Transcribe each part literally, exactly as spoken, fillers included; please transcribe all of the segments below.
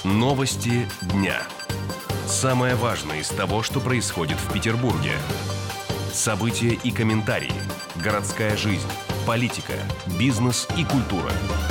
Новости дня. Самое важное из того, что происходит в Петербурге. События и комментарии. Городская жизнь, политика, бизнес и культура.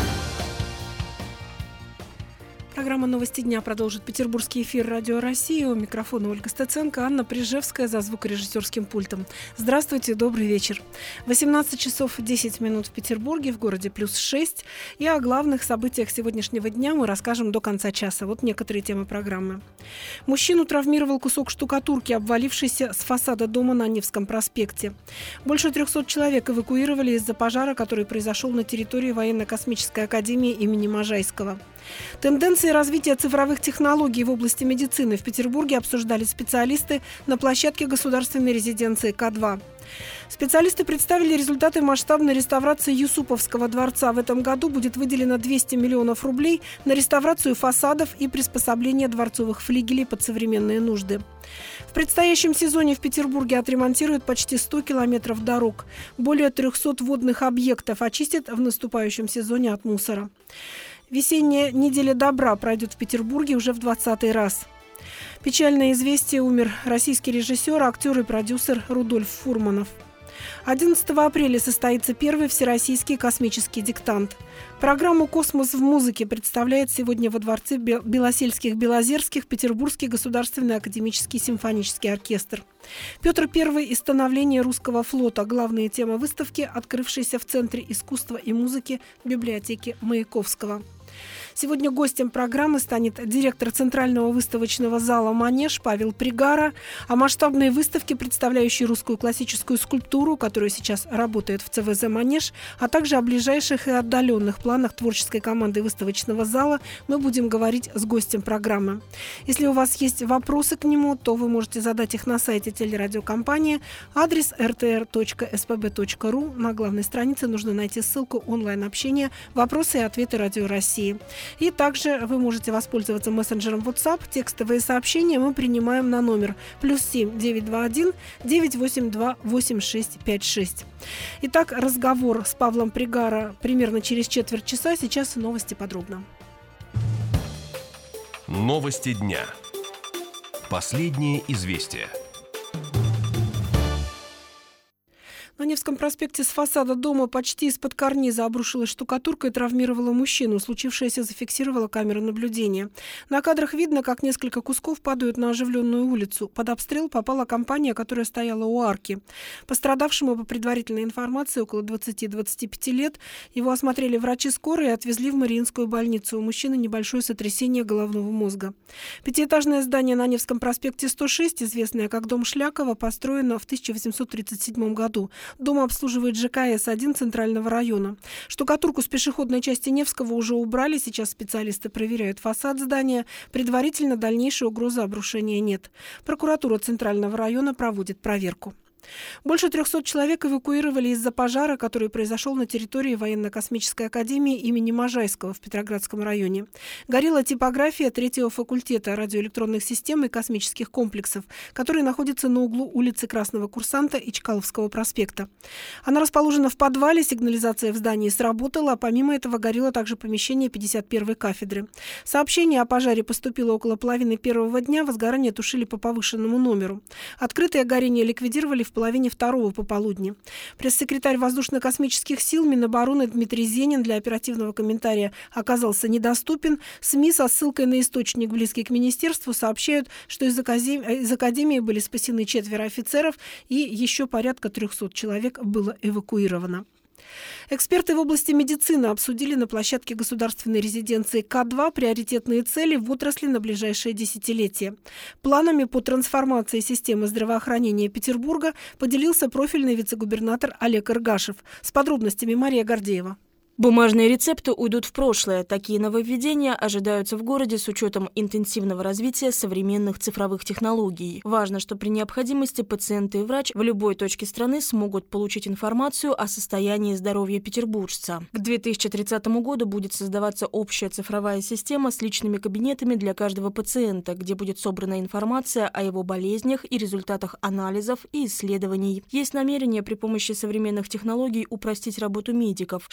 Программа «Новости дня» продолжит петербургский эфир «Радио России». У микрофона Ольга Стеценко, Анна Прижевская за звукорежиссерским пультом. Здравствуйте, добрый вечер. восемнадцать часов десять минут в Петербурге, в городе плюс шесть. И о главных событиях сегодняшнего дня мы расскажем до конца часа. Вот некоторые темы программы. Мужчину травмировал кусок штукатурки, обвалившийся с фасада дома на Невском проспекте. Больше трехсот человек эвакуировали из-за пожара, который произошел на территории военно-космической академии имени Можайского. Тенденции развития цифровых технологий в области медицины в Петербурге обсуждали специалисты на площадке государственной резиденции Ка два. Специалисты представили результаты масштабной реставрации Юсуповского дворца. В этом году будет выделено двести миллионов рублей на реставрацию фасадов и приспособление дворцовых флигелей под современные нужды. В предстоящем сезоне в Петербурге отремонтируют почти сто километров дорог. Более трехсот водных объектов очистят в наступающем сезоне от мусора. Весенняя неделя добра пройдет в Петербурге уже в двадцатый раз. Печальное известие: умер российский режиссер, актер и продюсер Рудольф Фурманов. одиннадцатого апреля состоится первый всероссийский космический диктант. Программу «Космос в музыке» представляет сегодня во дворце Белосельских-Белозерских Петербургский государственный академический симфонический оркестр. Петр Первый и становление русского флота – главные темы выставки, открывшейся в Центре искусства и музыки библиотеки Маяковского. Сегодня гостем программы станет директор Центрального выставочного зала «Манеж» Павел Пригара. О масштабной выставке, представляющей русскую классическую скульптуру, которая сейчас работает в Цэ Вэ Зэ «Манеж», а также о ближайших и отдаленных планах творческой команды выставочного зала мы будем говорить с гостем программы. Если у вас есть вопросы к нему, то вы можете задать их на сайте телерадиокомпании. Адрес эр тэ эр точка эс пэ бэ точка ру. На главной странице нужно найти ссылку онлайн-общения «Вопросы и ответы Радио России». И также вы можете воспользоваться мессенджером WhatsApp. Текстовые сообщения мы принимаем на номер плюс семь девятьсот двадцать один девятьсот восемьдесят два восемьдесят шесть пятьдесят шесть. Итак, разговор с Павлом Пригара примерно через четверть часа. Сейчас новости подробно. Новости дня. Последние известия. На Невском проспекте с фасада дома почти из-под карниза обрушилась штукатурка и травмировала мужчину. Случившееся зафиксировала камера наблюдения. На кадрах видно, как несколько кусков падают на оживленную улицу. Под обстрел попала компания, которая стояла у арки. Пострадавшему, по предварительной информации, около двадцати-двадцати пяти лет. Его осмотрели врачи скорой и отвезли в Мариинскую больницу. У мужчины небольшое сотрясение головного мозга. Пятиэтажное здание на Невском проспекте сто шесть, известное как дом Шлякова, построено в тысяча восемьсот тридцать седьмом году. Дом обслуживает Жэ Ка Эс один Центрального района. Штукатурку с пешеходной части Невского уже убрали. Сейчас специалисты проверяют фасад здания. Предварительно дальнейшей угрозы обрушения нет. Прокуратура Центрального района проводит проверку. Больше трехсот человек эвакуировали из-за пожара, который произошел на территории военно-космической академии имени Можайского в Петроградском районе. Горела типография третьего факультета радиоэлектронных систем и космических комплексов, который находится на углу улицы Красного Курсанта и Чкаловского проспекта. Она расположена в подвале, сигнализация в здании сработала, а помимо этого горело также помещение пятьдесят первой кафедры. Сообщение о пожаре поступило около половины первого дня, возгорание тушили по повышенному номеру. Открытое горение ликвидировали в половине второго пополудни. Пресс-секретарь воздушно-космических сил Минобороны Дмитрий Зенин для оперативного комментария оказался недоступен. СМИ со ссылкой на источник, близкий к министерству, сообщают, что из академии, из академии были спасены четверо офицеров и еще порядка трехсот человек было эвакуировано. Эксперты в области медицины обсудили на площадке государственной резиденции Ка два приоритетные цели в отрасли на ближайшее десятилетие. Планами по трансформации системы здравоохранения Петербурга поделился профильный вице-губернатор Олег Иргашев. С подробностями Мария Гордеева. Бумажные рецепты уйдут в прошлое. Такие нововведения ожидаются в городе с учетом интенсивного развития современных цифровых технологий. Важно, что при необходимости пациенты и врач в любой точке страны смогут получить информацию о состоянии здоровья петербуржца. К две тысячи тридцатому году будет создаваться общая цифровая система с личными кабинетами для каждого пациента, где будет собрана информация о его болезнях и результатах анализов и исследований. Есть намерение при помощи современных технологий упростить работу медиков, чтобы у них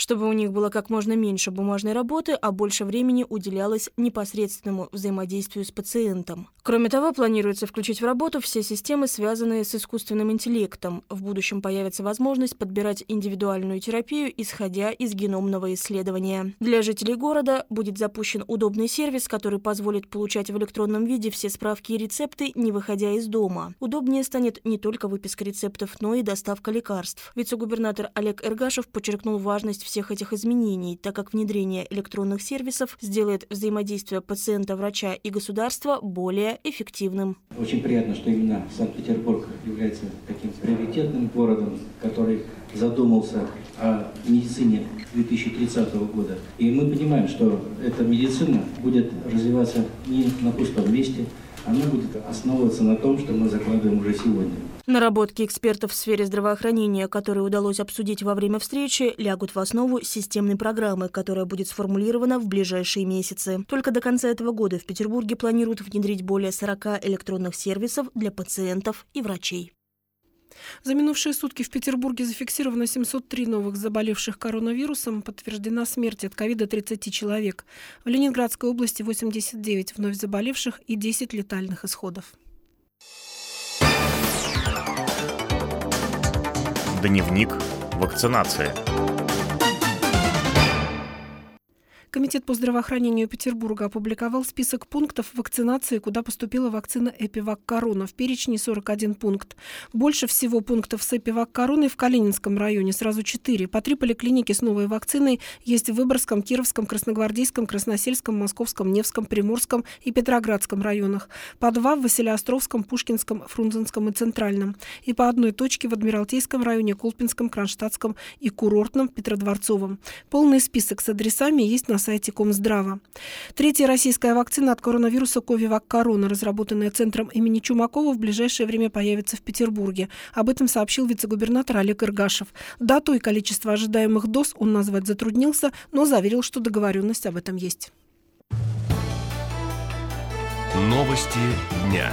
них было как можно меньше бумажной работы, а больше времени уделялось непосредственному взаимодействию с пациентом. Кроме того, планируется включить в работу все системы, связанные с искусственным интеллектом. В будущем появится возможность подбирать индивидуальную терапию, исходя из геномного исследования. Для жителей города будет запущен удобный сервис, который позволит получать в электронном виде все справки и рецепты, не выходя из дома. Удобнее станет не только выписка рецептов, но и доставка лекарств. Вице-губернатор Олег Эргашев подчеркнул важность всех этих изменений, так как внедрение электронных сервисов сделает взаимодействие пациента-врача и государства более эффективным. Очень приятно, что именно Санкт-Петербург является таким приоритетным городом, который задумался о медицине две тысячи тридцатого года. И мы понимаем, что эта медицина будет развиваться не на пустом месте, она будет основываться на том, что мы закладываем уже сегодня. Наработки экспертов в сфере здравоохранения, которые удалось обсудить во время встречи, лягут в основу системной программы, которая будет сформулирована в ближайшие месяцы. Только до конца этого года в Петербурге планируют внедрить более сорока электронных сервисов для пациентов и врачей. За минувшие сутки в Петербурге зафиксировано семьсот три новых заболевших коронавирусом, подтверждена смерть от ковида тридцати человек. В Ленинградской области восемьдесят девять вновь заболевших и десять летальных исходов. Дневник вакцинации. Комитет по здравоохранению Петербурга опубликовал список пунктов вакцинации, куда поступила вакцина Эпивак Корона. В перечне сорок один пункт. Больше всего пунктов с Эпивак Короной в Калининском районе, сразу четыре. По три поликлиники с новой вакциной есть в Выборгском, Кировском, Красногвардейском, Красносельском, Московском, Невском, Приморском и Петроградском районах. По два в Василеостровском, Пушкинском, Фрунзенском и Центральном. И по одной точке в Адмиралтейском районе, Колпинском, Кронштадтском и Курортном, Петродворцовом. Полный список с адресами есть на сайте Комздрава. Третья российская вакцина от коронавируса Ковивак Корона, разработанная Центром имени Чумакова, в ближайшее время появится в Петербурге. Об этом сообщил вице-губернатор Олег Эргашев. Дату и количество ожидаемых доз он назвать затруднился, но заверил, что договоренность об этом есть. Новости дня.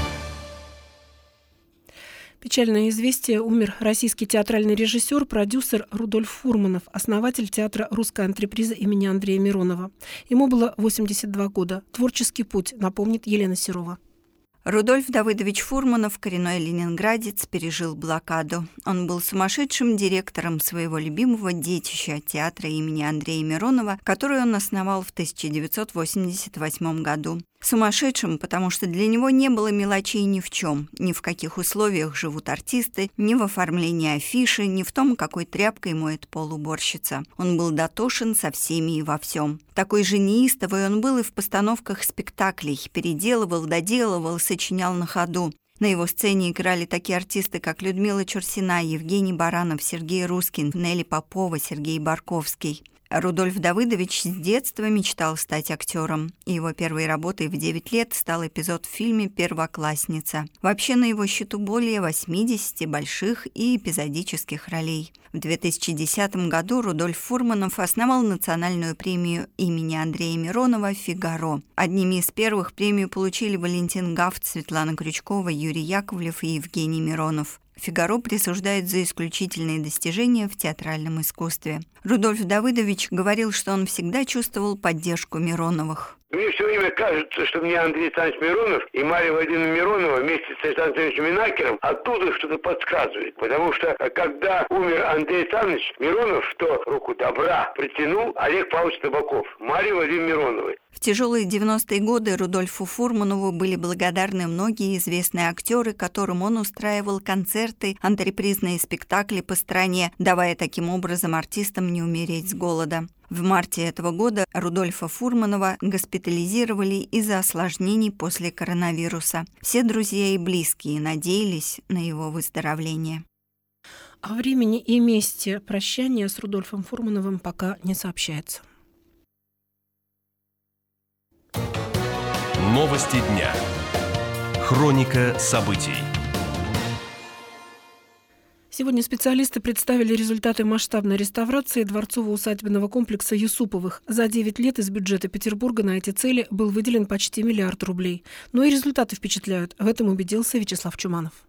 Печальное известие: умер российский театральный режиссер, продюсер Рудольф Фурманов, основатель театра «Русская антреприза» имени Андрея Миронова. Ему было восемьдесят два года. Творческий путь, напомнит Елена Серова. Рудольф Давыдович Фурманов, коренной ленинградец, пережил блокаду. Он был сумасшедшим директором своего любимого детища театра имени Андрея Миронова, который он основал в тысяча девятьсот восемьдесят восьмом году. Сумасшедшим, потому что для него не было мелочей ни в чем, ни в каких условиях живут артисты, ни в оформлении афиши, ни в том, какой тряпкой моет пол уборщица. Он был дотошен со всеми и во всем. Такой же неистовый он был и в постановках спектаклей, переделывал, доделывал, сочинял на ходу. На его сцене играли такие артисты, как Людмила Чурсина, Евгений Баранов, Сергей Рускин, Нелли Попова, Сергей Барковский. Рудольф Давыдович с детства мечтал стать актером. Его первой работой в девять лет стал эпизод в фильме «Первоклассница». Вообще на его счету более восьмидесяти больших и эпизодических ролей. В две тысячи десятом году Рудольф Фурманов основал национальную премию имени Андрея Миронова «Фигаро». Одними из первых премию получили Валентин Гафт, Светлана Крючкова, Юрий Яковлев и Евгений Миронов. «Фигаро» присуждают за исключительные достижения в театральном искусстве. Рудольф Давыдович говорил, что он всегда чувствовал поддержку Мироновых. Мне все время кажется, что мне Андрей Александрович Миронов и Мария Владимировна Миронова вместе с Александром Александровичем Минакером оттуда что-то подсказывает. Потому что, когда умер Андрей Александрович Миронов, то руку добра протянул Олег Павлович Табаков, Марии Владимировны Мироновой. В тяжелые девяностые годы Рудольфу Фурманову были благодарны многие известные актеры, которым он устраивал концерты, антрепризные спектакли по стране, давая таким образом артистам не умереть с голода. В марте этого года Рудольфа Фурманова госпитализировали из-за осложнений после коронавируса. Все друзья и близкие надеялись на его выздоровление. О времени и месте прощания с Рудольфом Фурмановым пока не сообщается. Новости дня. Хроника событий. Сегодня специалисты представили результаты масштабной реставрации дворцово-усадебного комплекса Юсуповых. За девять лет из бюджета Петербурга на эти цели был выделен почти миллиард рублей. Но и результаты впечатляют. В этом убедился Вячеслав Чуманов.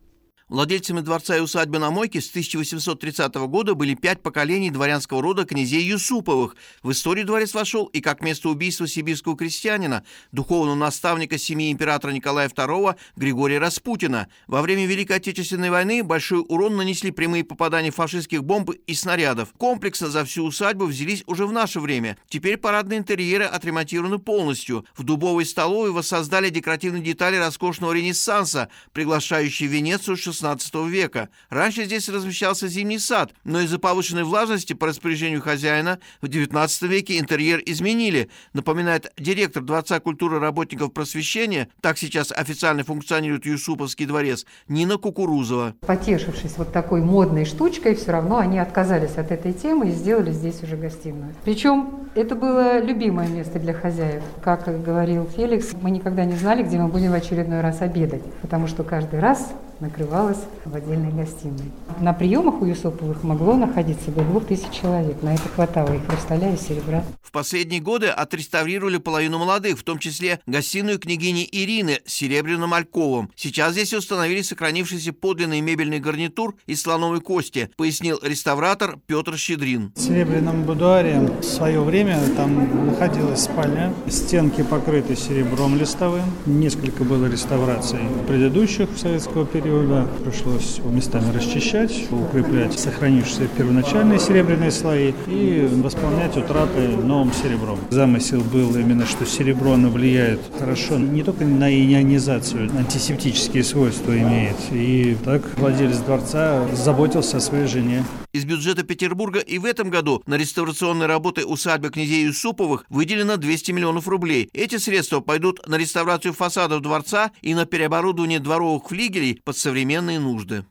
Владельцами дворца и усадьбы на Мойке с тысяча восемьсот тридцатого года были пять поколений дворянского рода князей Юсуповых. В историю дворец вошел и как место убийства сибирского крестьянина, духовного наставника семьи императора Николая второго Григория Распутина. Во время Великой Отечественной войны большой урон нанесли прямые попадания фашистских бомб и снарядов. Комплексно за всю усадьбу взялись уже в наше время. Теперь парадные интерьеры отремонтированы полностью. В дубовой столовой воссоздали декоративные детали роскошного Ренессанса, приглашающие Венецию шестнадцатого века. Раньше здесь размещался зимний сад, но из-за повышенной влажности по распоряжению хозяина в девятнадцатом веке интерьер изменили, напоминает директор Дворца культуры работников просвещения, так сейчас официально функционирует Юсуповский дворец, Нина Кукурузова. Потешившись вот такой модной штучкой, все равно они отказались от этой темы и сделали здесь уже гостиную. Причем это было любимое место для хозяев. Как говорил Феликс, мы никогда не знали, где мы будем в очередной раз обедать, потому что каждый раз накрывалась в отдельной гостиной. На приемах у Юсуповых могло находиться до двух тысяч человек. На это хватало и хрусталя, и серебра. В последние годы отреставрировали половину молодых, в том числе гостиную княгини Ирины с серебряным альковом. Сейчас здесь установили сохранившийся подлинный мебельный гарнитур из слоновой кости, пояснил реставратор Петр Щедрин. В серебряном будуаре в свое время там находилась спальня. Стенки покрыты серебром листовым. Несколько было реставраций предыдущих советского периода. Пришлось местами расчищать, укреплять сохранившиеся первоначальные серебряные слои и восполнять утраты новым серебром. Замысел был именно, что серебро оно влияет хорошо не только на ионизацию, антисептические свойства имеет. И так владелец дворца заботился о своей жене. Из бюджета Петербурга и в этом году на реставрационные работы усадьбы князей Юсуповых выделено двести миллионов рублей. Эти средства пойдут на реставрацию фасадов дворца и на переоборудование дворовых флигелей под современные нужды.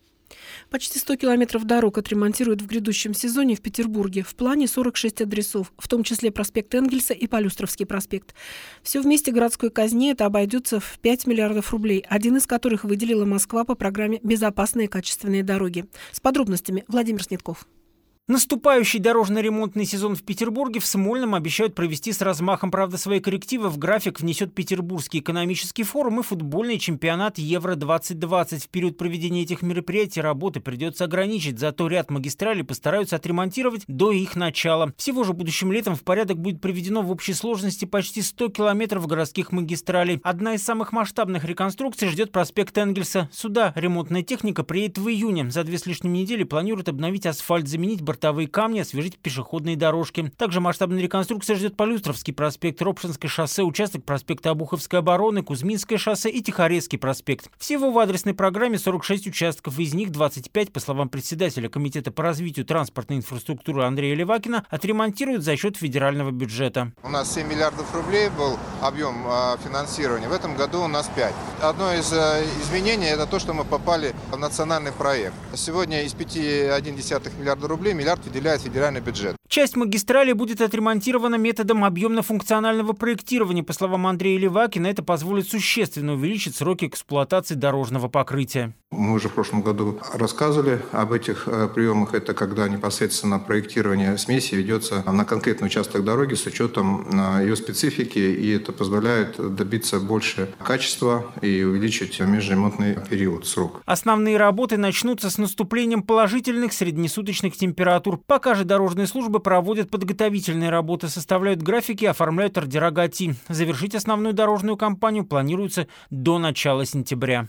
Почти сто километров дорог отремонтируют в грядущем сезоне в Петербурге. В плане сорок шесть адресов, в том числе проспект Энгельса и Полюстровский проспект. Все вместе городской казне это обойдется в пять миллиардов рублей, один из которых выделила Москва по программе «Безопасные качественные дороги». С подробностями Владимир Снетков. Наступающий дорожно-ремонтный сезон в Петербурге в Смольном обещают провести с размахом. Правда, свои коррективы в график внесет Петербургский экономический форум и футбольный чемпионат Евро двадцать двадцать. В период проведения этих мероприятий работы придется ограничить, зато ряд магистралей постараются отремонтировать до их начала. Всего же будущим летом в порядок будет приведено в общей сложности почти сто километров городских магистралей. Одна из самых масштабных реконструкций ждет проспект Энгельса. Сюда ремонтная техника приедет в июне. За две с лишним недели планируют обновить асфальт, заменить бортовые камни, освежить пешеходные дорожки. Также масштабная реконструкция ждет Полюстровский проспект, Ропшинское шоссе, участок проспекта Обуховской обороны, Кузьминское шоссе и Тихорецкий проспект. Всего в адресной программе сорок шесть участков, из них двадцать пять, по словам председателя Комитета по развитию транспортной инфраструктуры Андрея Левакина, отремонтируют за счет федерального бюджета. У нас семь миллиардов рублей был объем финансирования, в этом году у нас пять. Одно из изменений – это то, что мы попали в национальный проект. Сегодня из пяти целых одна десятая миллиарда рублей миллиард выделяет федеральный бюджет. Часть магистрали будет отремонтирована методом объемно-функционального проектирования. По словам Андрея Левакина, это позволит существенно увеличить сроки эксплуатации дорожного покрытия. Мы уже в прошлом году рассказывали об этих приемах. Это когда непосредственно проектирование смеси ведется на конкретный участок дороги с учетом ее специфики, и это позволяет добиться больше качества и увеличить межремонтный период, срок. Основные работы начнутся с наступлением положительных среднесуточных температур. Пока же дорожные службы проводят подготовительные работы, составляют графики, оформляют ордера ГАТИ. Завершить основную дорожную кампанию планируется до начала сентября.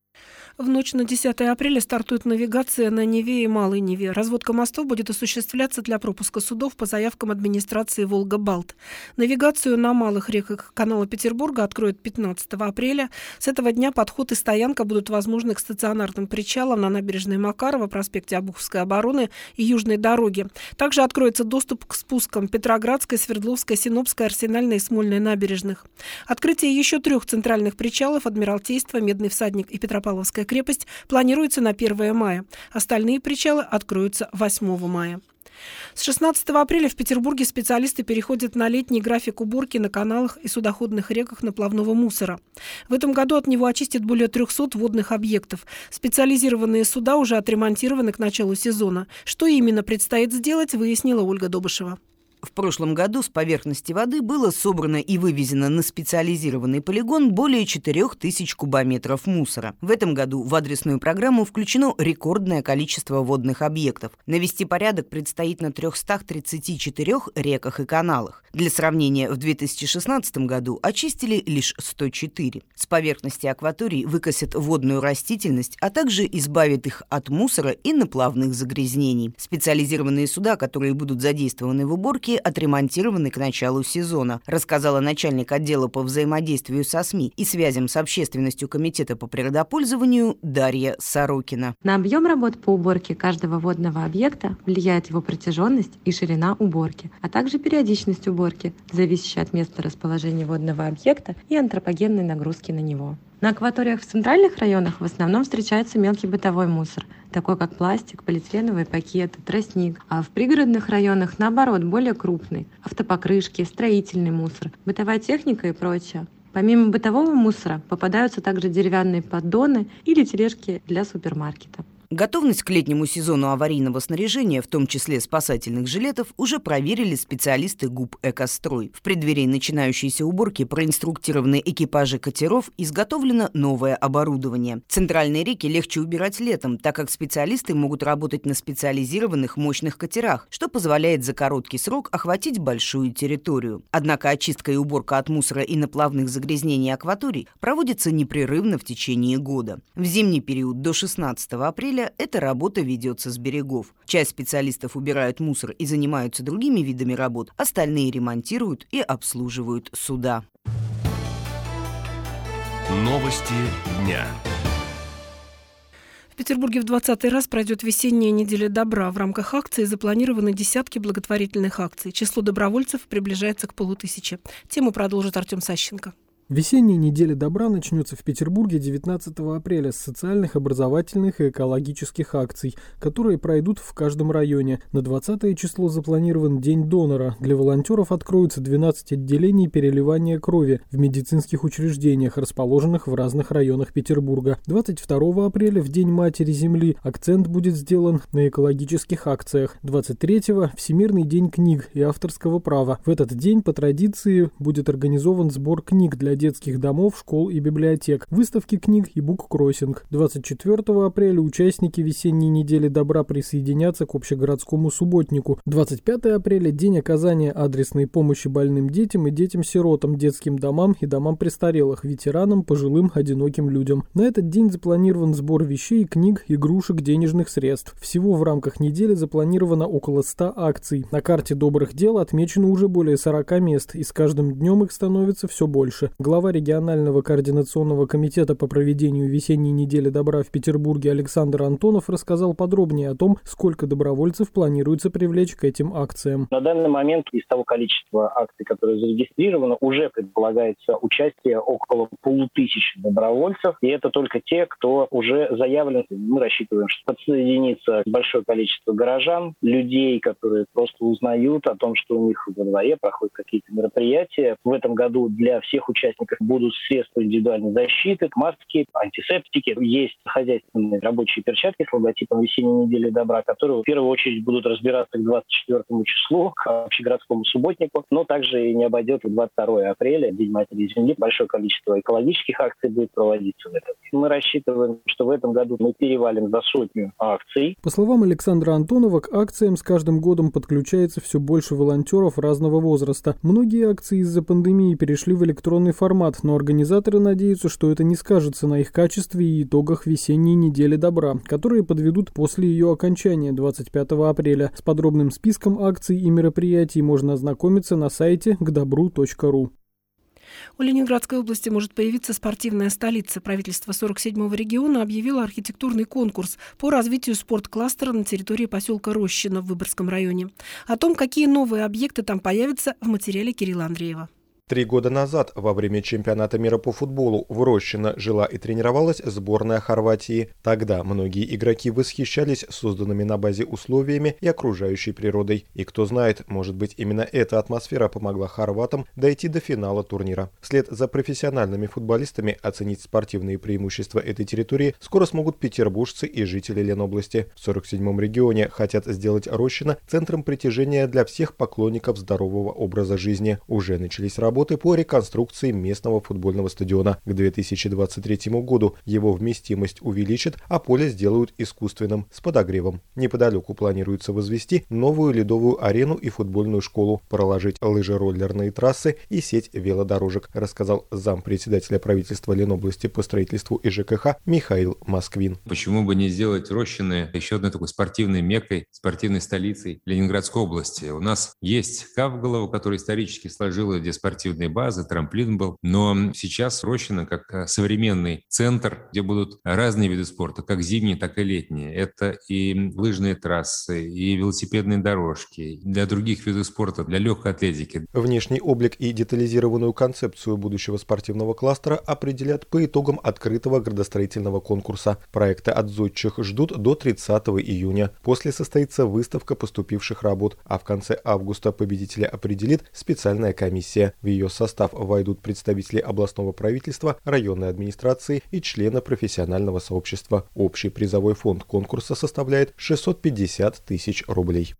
В ночь на десятое апреля стартует навигация на Неве и Малой Неве. Разводка мостов будет осуществляться для пропуска судов по заявкам администрации «Волга-Балт». Навигацию на малых реках канала Петербурга откроют пятнадцатого апреля. С этого дня подход и стоянка будут возможны к стационарным причалам на набережной Макарова, проспекте Обуховской обороны и Южной дороге. Также откроется доступ к спускам Петроградской, Свердловской, Синопской, Арсенальной и Смольной набережных. Открытие еще трех центральных причалов Адмиралтейства, Медный всадник и Петропавловская крепость планируется на первое мая. Остальные причалы откроются восьмого мая. С шестнадцатого апреля в Петербурге специалисты переходят на летний график уборки на каналах и судоходных реках наплавного мусора. В этом году от него очистят более трехсот водных объектов. Специализированные суда уже отремонтированы к началу сезона. Что именно предстоит сделать, выяснила Ольга Добышева. В прошлом году с поверхности воды было собрано и вывезено на специализированный полигон более четырех тысяч кубометров мусора. В этом году в адресную программу включено рекордное количество водных объектов. Навести порядок предстоит на трехстах тридцати четырёх реках и каналах. Для сравнения, в две тысячи шестнадцатом году очистили лишь сто четыре. С поверхности акваторий выкосят водную растительность, а также избавят их от мусора и наплавных загрязнений. Специализированные суда, которые будут задействованы в уборке, отремонтированы к началу сезона, рассказала начальник отдела по взаимодействию со СМИ и связям с общественностью Комитета по природопользованию Дарья Сорокина. На объем работ по уборке каждого водного объекта влияет его протяженность и ширина уборки, а также периодичность уборки, зависящая от места расположения водного объекта и антропогенной нагрузки на него. На акваториях в центральных районах в основном встречается мелкий бытовой мусор, такой как пластик, полиэтиленовые пакеты, тростник. А в пригородных районах, наоборот, более крупный – автопокрышки, строительный мусор, бытовая техника и прочее. Помимо бытового мусора попадаются также деревянные поддоны или тележки для супермаркета. Готовность к летнему сезону аварийного снаряжения, в том числе спасательных жилетов, уже проверили специалисты ГУП «Экострой». В преддверии начинающейся уборки проинструктированы экипажи катеров, изготовлено новое оборудование. Центральные реки легче убирать летом, так как специалисты могут работать на специализированных мощных катерах, что позволяет за короткий срок охватить большую территорию. Однако очистка и уборка от мусора и наплавных загрязнений акваторий проводится непрерывно в течение года. В зимний период до шестнадцатого апреля эта работа ведется с берегов. Часть специалистов убирают мусор и занимаются другими видами работ, остальные ремонтируют и обслуживают суда. Новости дня. В Петербурге в двадцатый раз пройдет весенняя неделя добра. В рамках акции запланированы десятки благотворительных акций. Число добровольцев приближается к полутысяче. Тему продолжит Артем Сащенко. Весенняя неделя добра начнется в Петербурге девятнадцатого апреля с социальных, образовательных и экологических акций, которые пройдут в каждом районе. На двадцатое число запланирован День донора. Для волонтеров откроются двенадцать отделений переливания крови в медицинских учреждениях, расположенных в разных районах Петербурга. двадцать второго апреля, в День Матери Земли, акцент будет сделан на экологических акциях. двадцать третьего – Всемирный день книг и авторского права. В этот день по традиции будет организован сбор книг для детских домов, школ и библиотек, выставки книг и буккроссинг. двадцать четвёртого апреля участники весенней недели добра присоединятся к общегородскому субботнику. двадцать пятого апреля – день оказания адресной помощи больным детям и детям-сиротам, детским домам и домам престарелых, ветеранам, пожилым, одиноким людям. На этот день запланирован сбор вещей, книг, игрушек, денежных средств. Всего в рамках недели запланировано около ста акций. На карте добрых дел отмечено уже более сорока мест, и с каждым днем их становится все больше. Глава регионального координационного комитета по проведению весенней недели добра в Петербурге Александр Антонов рассказал подробнее о том, сколько добровольцев планируется привлечь к этим акциям. На данный момент из того количества акций, которые зарегистрировано, уже предполагается участие около полутысячи добровольцев. И это только те, кто уже заявлен. Мы рассчитываем, что подсоединится большое количество горожан, людей, которые просто узнают о том, что у них во дворе проходят какие-то мероприятия. В этом году для всех участников будут средства индивидуальной защиты, маски, антисептики. Есть хозяйственные рабочие перчатки с логотипом весенней недели добра, которые в первую очередь будут разбираться к двадцать четвёртому числу, к общегородскому субботнику, но также и не обойдет и двадцать второго апреля, День Матери Земли. Большое количество экологических акций будет проводиться в этом. Мы рассчитываем, что в этом году мы перевалим за сотню акций. По словам Александра Антонова, к акциям с каждым годом подключается все больше волонтеров разного возраста. Многие акции из-за пандемии перешли в электронный формат. формат, но организаторы надеются, что это не скажется на их качестве и итогах весенней недели добра, которые подведут после ее окончания двадцать пятого апреля. С подробным списком акций и мероприятий можно ознакомиться на сайте к добру точка ру. У Ленинградской области может появиться спортивная столица. Правительство сорок седьмого региона объявило архитектурный конкурс по развитию спорткластера на территории поселка Рощино в Выборгском районе. О том, какие новые объекты там появятся, в материале Кирилла Андреева. Три года назад, во время чемпионата мира по футболу, в Рощино жила и тренировалась сборная Хорватии. Тогда многие игроки восхищались созданными на базе условиями и окружающей природой. И кто знает, может быть, именно эта атмосфера помогла хорватам дойти до финала турнира. Вслед за профессиональными футболистами оценить спортивные преимущества этой территории скоро смогут петербуржцы и жители Ленобласти. В сорок седьмом регионе хотят сделать Рощино центром притяжения для всех поклонников здорового образа жизни. Уже начались работы по реконструкции местного футбольного стадиона. К две тысячи двадцать третьему году его вместимость увеличат, а поле сделают искусственным, с подогревом. Неподалеку планируется возвести новую ледовую арену и футбольную школу, проложить лыжероллерные трассы и сеть велодорожек, рассказал зампредседателя правительства Ленобласти по строительству и ЖКХ Михаил Москвин. Почему бы не сделать Рощино еще одной такой спортивной меккой, спортивной столицей Ленинградской области? У нас есть Кавголово, которая исторически сложила, где спортивные базы, трамплин был. Но сейчас Рощино как современный центр, где будут разные виды спорта, как зимние, так и летние. Это и лыжные трассы, и велосипедные дорожки, для других видов спорта, для легкой атлетики. Внешний облик и детализированную концепцию будущего спортивного кластера определят по итогам открытого градостроительного конкурса. Проекты от зодчих ждут до тридцатого июня. После состоится выставка поступивших работ, а в конце августа победителя определит специальная комиссия. В ее состав войдут представители областного правительства, районной администрации и члены профессионального сообщества. Общий призовой фонд конкурса составляет шестьсот пятьдесят тысяч рублей.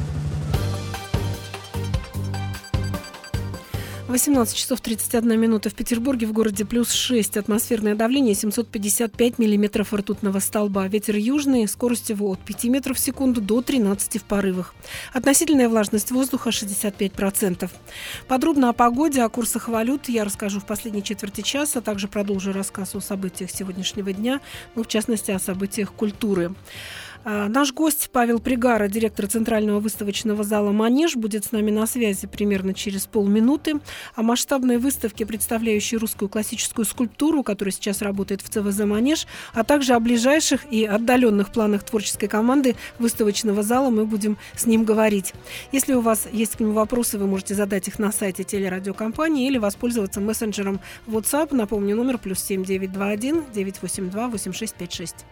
восемнадцать часов тридцать одна минута в Петербурге, в городе плюс шесть, атмосферное давление семьсот пятьдесят пять миллиметров ртутного столба, ветер южный, скорость его от пяти метров в секунду до тринадцати в порывах. Относительная влажность воздуха шестьдесят пять процентов. Подробно о погоде, о курсах валют я расскажу в последней четверти часа, а также продолжу рассказ о событиях сегодняшнего дня, ну, в частности, о событиях культуры. Наш гость Павел Пригара, директор Центрального выставочного зала «Манеж», будет с нами на связи примерно через полминуты. О масштабной выставке, представляющей русскую классическую скульптуру, которая сейчас работает в ЦВЗ «Манеж», а также о ближайших и отдаленных планах творческой команды выставочного зала мы будем с ним говорить. Если у вас есть к нему вопросы, вы можете задать их на сайте телерадиокомпании или воспользоваться мессенджером WhatsApp. Напомню, номер плюс семь девять два один девять восемь два восемь шесть пять шесть.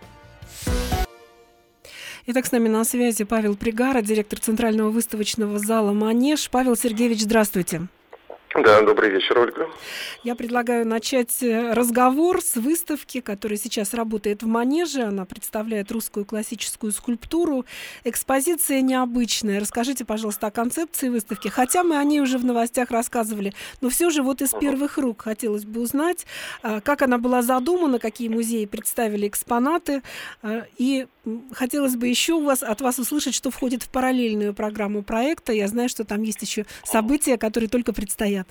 Итак, с нами на связи Павел Пригара, директор Центрального выставочного зала «Манеж». Павел Сергеевич, здравствуйте. Да, добрый вечер, Ольга. Я предлагаю начать разговор с выставки, которая сейчас работает в Манеже. Она представляет русскую классическую скульптуру. Экспозиция необычная. Расскажите, пожалуйста, о концепции выставки. Хотя мы о ней уже в новостях рассказывали, но все же вот из первых рук хотелось бы узнать, как она была задумана, какие музеи представили экспонаты. И хотелось бы еще у вас, от вас услышать, что входит в параллельную программу проекта. Я знаю, что там есть еще события, которые только предстоят.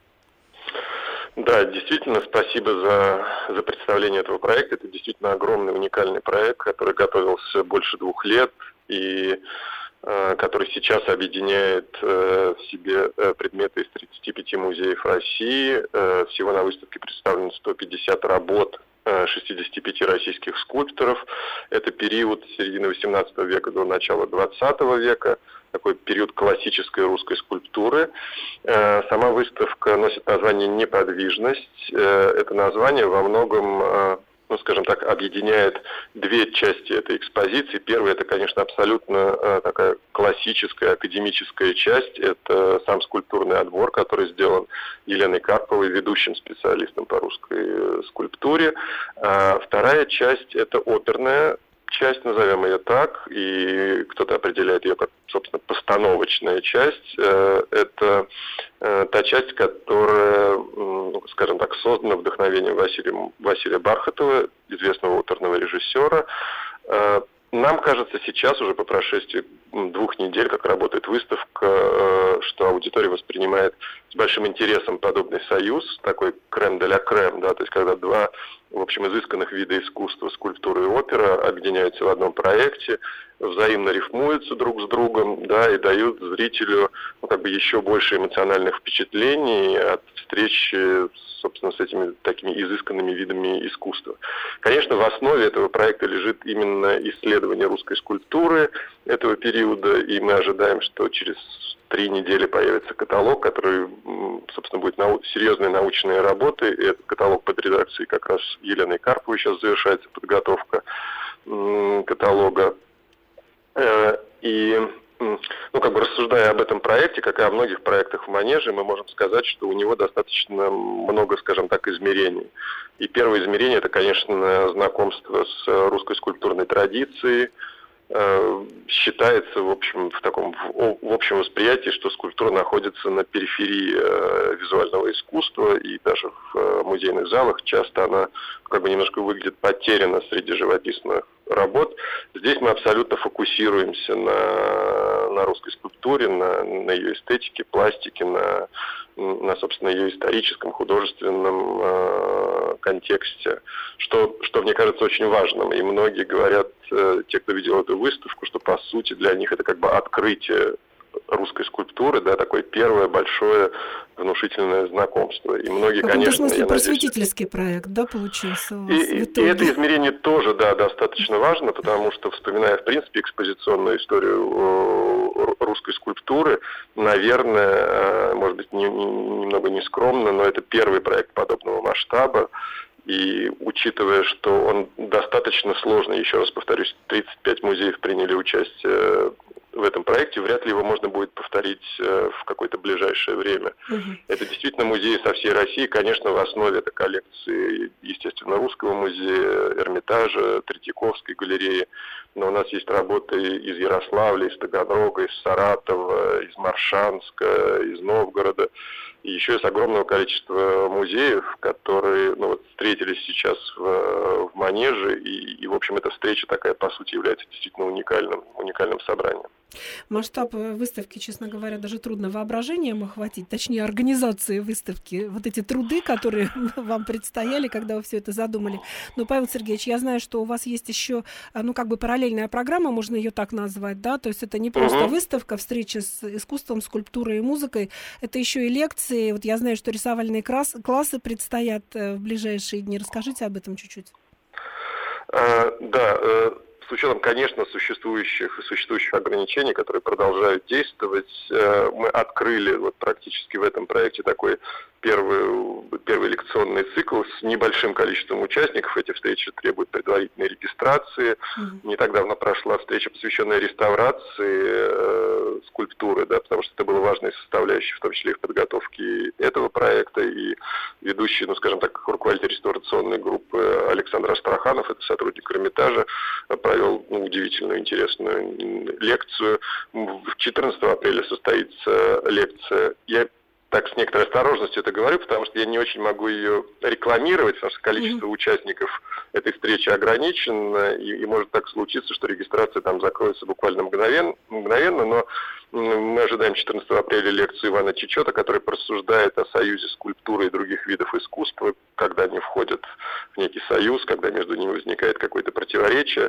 Да, действительно, спасибо за, за представление этого проекта. Это действительно огромный, уникальный проект, который готовился больше двух лет и э, который сейчас объединяет э, в себе э, предметы из тридцати пяти музеев России. Э, всего на выставке представлено сто пятьдесят работ шестидесяти пяти российских скульпторов. Это период с середины восемнадцатого века до начала двадцатого века, такой период классической русской скульптуры. Сама выставка носит название «Неподвижность». Это название во многом, ну, скажем так, объединяет две части этой экспозиции. Первая – это, конечно, абсолютно такая классическая академическая часть. Это сам скульптурный отбор, который сделан Еленой Карповой, ведущим специалистом по русской скульптуре. А вторая часть – это оперная часть, назовем ее так, и кто-то определяет ее как, собственно, постановочная часть. Это та часть, которая, скажем так, создана вдохновением Василия, Василия Бархатова, известного оперного режиссера. Нам кажется сейчас, уже по прошествии двух недель, как работает выставка, что аудитория воспринимает с большим интересом подобный союз, такой крем де ля крем, да, то есть когда два, в общем, изысканных вида искусства, скульптура и опера объединяются в одном проекте, взаимно рифмуются друг с другом, да, и дают зрителю, ну, как бы еще больше эмоциональных впечатлений от встречи, собственно, с этими такими изысканными видами искусства. Конечно, в основе этого проекта лежит именно исследование русской скульптуры этого периода, периода, и мы ожидаем, что через три недели появится каталог, который, собственно, будет нау- серьезные научные работы. И этот каталог под редакцией как раз Елены Карповой сейчас завершается подготовка м- каталога. Э- и Ну, как бы рассуждая об этом проекте, как и о многих проектах в Манеже, мы можем сказать, что у него достаточно много, скажем так, измерений. И первое измерение – это, конечно, знакомство с русской скульптурной традицией. Считается, в общем, в таком в, в общем восприятии, что скульптура находится на периферии э, визуального искусства, и даже в э, музейных залах часто она как бы немножко выглядит потеряна среди живописных работ. Здесь мы абсолютно фокусируемся на, на русской скульптуре, на, на ее эстетике, пластике, на, на, собственно, ее историческом, художественном э, контексте, что, что, мне кажется, очень важным. И многие говорят, э, те, кто видел эту выставку, что, по сути, для них это как бы открытие русской скульптуры, да, такое первое большое внушительное знакомство. И многие, в конечно, смысле, я просветительский надеюсь, проект, да, получился у вас и, в и итоге? это измерение тоже, да, достаточно важно, потому что, вспоминая, в принципе, экспозиционную историю русской скульптуры, наверное, может быть, не, не, немного нескромно, но это первый проект подобного масштаба. И учитывая, что он достаточно сложный, еще раз повторюсь, тридцать пять музеев приняли участие в этом проекте, вряд ли его можно будет повторить в какое-то ближайшее время. Угу. Это действительно музеи со всей России. Конечно, в основе это коллекции, естественно, Русского музея, Эрмитажа, Третьяковской галереи. Но у нас есть работы из Ярославля, из Таганрога, из Саратова, из Моршанска, из Новгорода. И еще есть огромного количества музеев, которые ну, вот, встретились сейчас в, в Манеже. И, и, в общем, эта встреча такая, по сути, является действительно уникальным, уникальным собранием. Масштаб выставки, честно говоря, даже трудно воображением охватить, точнее, организации выставки, вот эти труды, которые вам предстояли, когда вы все это задумали. Но, Павел Сергеевич, я знаю, что у вас есть еще, ну, как бы параллельная программа, можно ее так назвать, да, то есть это не просто uh-huh. выставка, встреча с искусством, скульптурой и музыкой, это еще и лекции. Вот я знаю, что рисовальные класс, классы предстоят в ближайшие дни. Расскажите об этом чуть-чуть. А, да, с учетом, конечно, существующих и существующих ограничений, которые продолжают действовать, мы открыли вот практически в этом проекте такой первый, первый лекционный цикл с небольшим количеством участников. Эти встречи требуют предварительной регистрации. Mm-hmm. Не так давно прошла встреча, посвященная реставрации э, скульптуры, да, потому что это было важной составляющей, в том числе и в подготовке этого проекта. И ведущий, ну, скажем так, руководитель реставрационной группы Александр Астраханов, это сотрудник Эрмитажа, провел ну, удивительную, интересную лекцию. четырнадцатого апреля состоится лекция. Я так с некоторой осторожностью это говорю, потому что я не очень могу ее рекламировать, потому что количество mm-hmm. участников этой встречи ограничено, и, и может так случиться, что регистрация там закроется буквально мгновенно, мгновенно, но мы ожидаем четырнадцатого апреля лекцию Ивана Чечета, который порассуждает о союзе скульптуры и других видов искусства, когда они входят в некий союз, когда между ними возникает какое-то противоречие.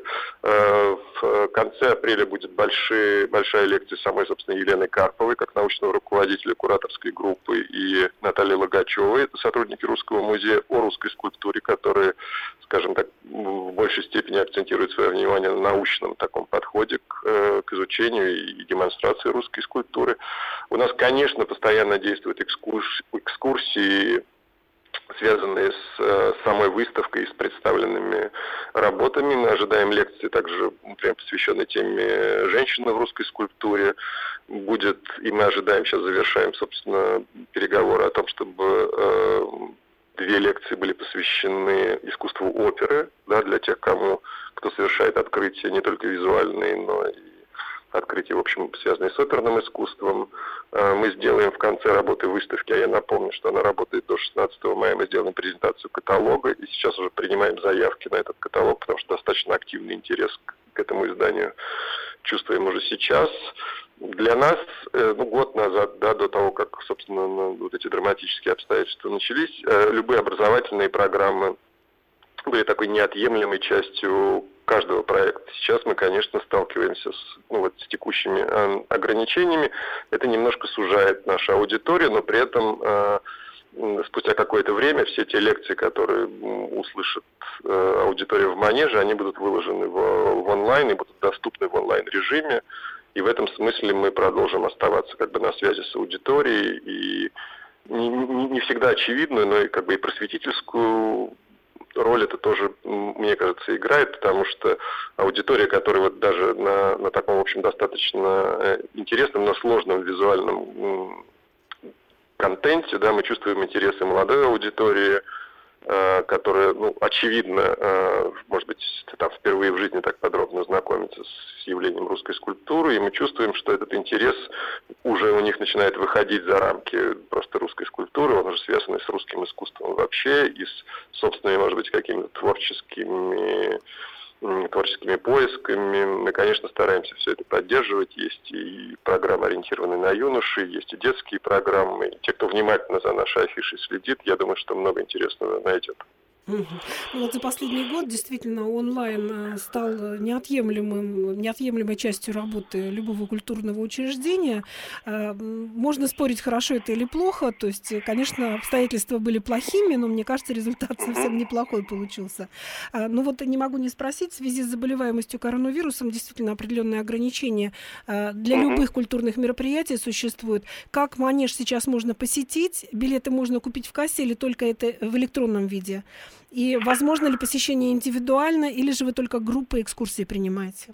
В конце апреля будет большие, большая лекция самой, собственно, Елены Карповой, как научного руководителя кураторской группы, и Натальи Логачевой, это сотрудники Русского музея, о русской скульптуре, которые, скажем так, в большей степени акцентируют свое внимание на научном таком подходе к, к изучению и демонстрации русской скульптуры. У нас, конечно, постоянно действуют экскурсии, экскурсии связанные с э, самой выставкой и с представленными работами. Мы ожидаем лекции также, например, посвященной теме женщины в русской скульптуре. Будет, и мы ожидаем, сейчас завершаем, собственно, переговоры о том, чтобы э, две лекции были посвящены искусству оперы, да, для тех, кому, кто совершает открытия не только визуальные, но и открытия, в общем, связанные с оперным искусством. Мы сделаем в конце работы выставки, а я напомню, что она работает до шестнадцатого мая, мы сделаем презентацию каталога, и сейчас уже принимаем заявки на этот каталог, потому что достаточно активный интерес к этому изданию чувствуем уже сейчас. Для нас, ну, год назад, да, до того, как, собственно, вот эти драматические обстоятельства начались, любые образовательные программы были такой неотъемлемой частью каждого проекта. Сейчас мы, конечно, сталкиваемся с, ну, вот, с текущими э, ограничениями. Это немножко сужает нашу аудиторию, но при этом э, спустя какое-то время все те лекции, которые услышит э, аудитория в Манеже, они будут выложены в, в онлайн и будут доступны в онлайн-режиме. И в этом смысле мы продолжим оставаться как бы на связи с аудиторией, и не, не, не всегда очевидную, но и как бы и просветительскую роль это тоже, мне кажется, играет, потому что аудитория, которая вот даже на, на таком, в общем, достаточно интересном, но сложном визуальном контенте, да, мы чувствуем интересы молодой аудитории, которая, ну, очевидно, может быть, там впервые в жизни так подробно знакомится с явлением русской скульптуры, и мы чувствуем, что этот интерес уже у них начинает выходить за рамки просто русской скульптуры, он уже связан с русским искусством вообще, и с собственными, может быть, какими-то творческими творческими поисками. Мы, конечно, стараемся все это поддерживать. Есть и программы, ориентированные на юношей, есть и детские программы. И те, кто внимательно за нашей афишей следит, я думаю, что много интересного найдет. Угу. Ну, вот за последний год действительно онлайн стал неотъемлемым, неотъемлемой частью работы любого культурного учреждения. Можно спорить, хорошо это или плохо. То есть, конечно, обстоятельства были плохими, но мне кажется, результат совсем неплохой получился. Но вот не могу не спросить, в связи с заболеваемостью коронавирусом действительно определенные ограничения для любых культурных мероприятий существуют. Как Манеж сейчас можно посетить? Билеты можно купить в кассе или только это в электронном виде? И возможно ли посещение индивидуально, или же вы только группы экскурсий принимаете?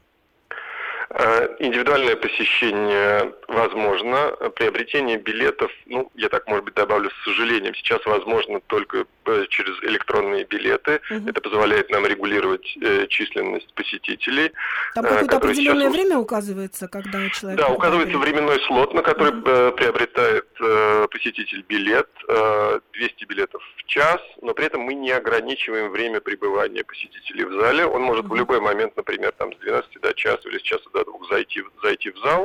Индивидуальное посещение возможно. Приобретение билетов, ну, я так, может быть, добавлю с сожалением, сейчас возможно только через электронные билеты. Угу. Это позволяет нам регулировать э, численность посетителей. Там какое-то определенное сейчас... время указывается, когда человек... Да, указывается временной слот, на который угу. э, приобретает э, посетитель билет. Э, двести билетов в час, но при этом мы не ограничиваем время пребывания посетителей в зале. Он может угу. в любой момент, например, там, с двенадцати до часа или с часа до двух зайти, зайти в зал.